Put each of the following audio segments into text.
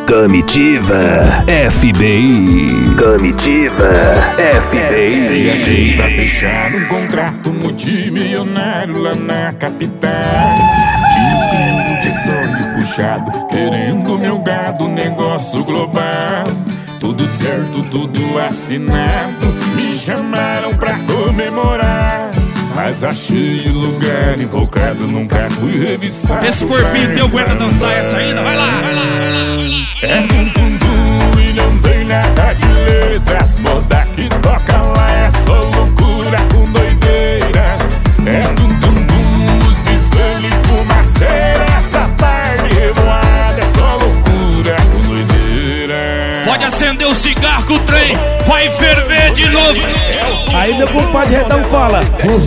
Comitiva FBI. Comitiva FBI. Viajei pra fechar um contrato multimilionário lá na capital. Tinha os gringos de sonho puxado, querendo meu gado, negócio global. Tudo certo, tudo assinado, me chamaram pra comemorar. Mas achei o lugar invocado, nunca fui revisado. Esse corpinho teu aguenta dançar essa ainda? Vai lá, vai lá, vai lá, vai lá. É tum-tum-tum e não tem nada de letras. Moda que toca lá é só loucura com doideira. É tum-tum-tum, os piscando e fumaceira. Essa tarde revoada é só loucura com doideira. Pode acender o cigarro que o trem vai ferver de novo. Aí meu compadre Redão fala: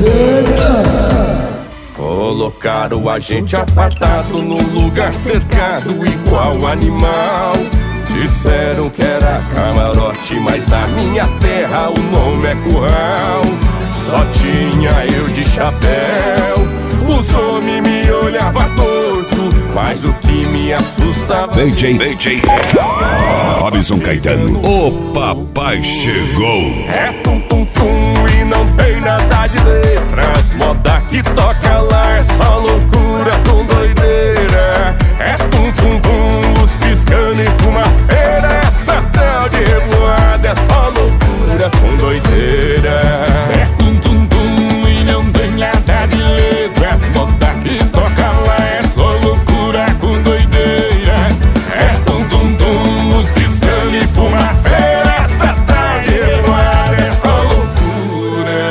colocaram a gente apartado num lugar cercado igual animal. Disseram que era camarote, mas na minha terra o nome é curral. Só tinha eu de chapéu, os homens me olhavam torto, mas o que me assustava DJ Robson Caetano, o papai chegou. é tum-tum-tum e não tem nada de letras. Moda que toca lá é só loucura com doideira. É tum-tum-tum, luz piscando e fumaceira. Essa tal de revoada é só loucura com doideira. É tum-tum-tum e não tem nada de letras. Moda que toca lá é só loucura com doideira. É tum-tum-tum, luz piscando e fumaceira. Essa tal de revoada é só loucura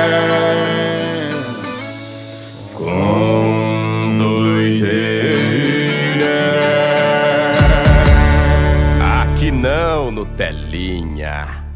com doideira. Aqui não, Nutelinha.